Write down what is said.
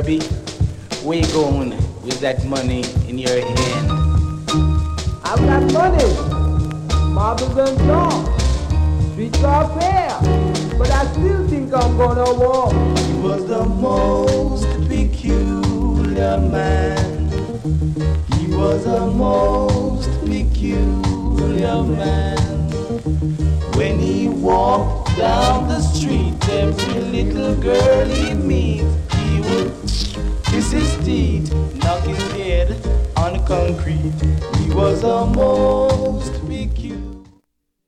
Herbie, where you going with that money in your hand? I've got money, marbles and junk, streets are fair, but I still think I'm gonna walk. He was the most peculiar man. He was the most peculiar man. When he walked down the street, every little girl he meets, he would kiss his teeth, knock his head on the concrete. He was the most